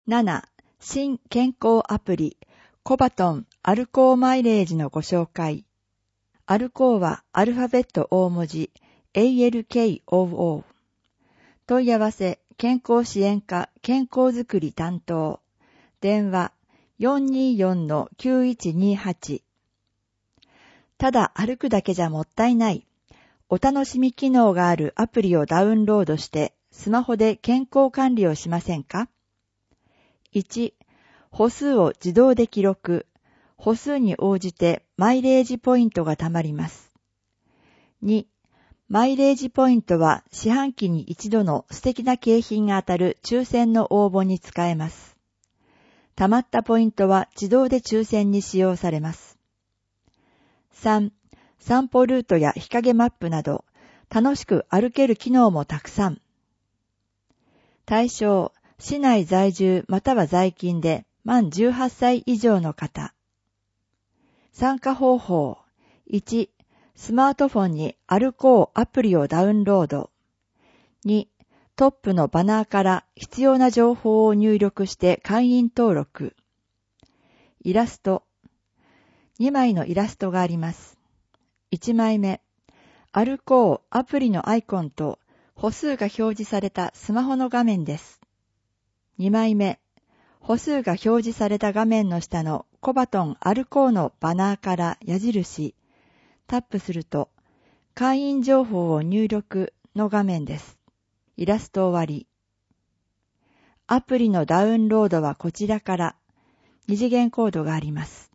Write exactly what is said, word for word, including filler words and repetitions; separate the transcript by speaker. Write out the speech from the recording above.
Speaker 1: なな. 新健康アプリコバトンアルコーマイレージのご紹介。アルコーはアルファベット大文字 エーエルケーオーオー。問い合わせ健康支援課健康づくり担当。電話 よんにーよんのきゅういちにはち。ただ歩くだけじゃもったいない。お楽しみ機能があるアプリをダウンロードしてスマホで健康管理をしませんか？ いち. 歩数を自動で記録。歩数に応じてマイレージポイントが貯まります。に. マイレージポイントは四半期に一度の素敵な景品が当たる抽選の応募に使えます。貯まったポイントは自動で抽選に使用されます。さん. 散歩ルートや日陰マップなど楽しく歩ける機能もたくさん。対象、市内在住または在勤で満じゅうはっさい以上の方。参加方法。いち. スマートフォンに歩こうアプリをダウンロード。に. トップのバナーから必要な情報を入力して会員登録。イラスト。にまいのイラストがあります。いちまいめ。歩こうアプリのアイコンと歩数が表示されたスマホの画面です。にまいめ。歩数が表示された画面の下のコバトン歩こうのバナーから矢印、タップすると会員情報を入力の画面です。イラスト終わり。アプリのダウンロードはこちらから。二次元コードがあります。